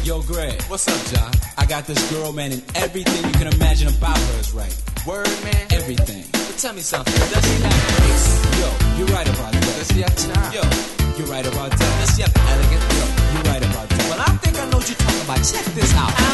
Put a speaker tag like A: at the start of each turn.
A: Yo, Greg.
B: What's up, John?
A: I got this girl, man, and everything you can imagine about her is right.
B: Word, man?
A: Everything.
B: Well, tell me something. Does she have grace?
A: Yo, you're right about that.
B: Does she have charm?
A: Yo, you're right about that.
B: Does she have elegance?
A: Yo, you're right about that.
B: Well, I think I know what you're talking about. Check this out.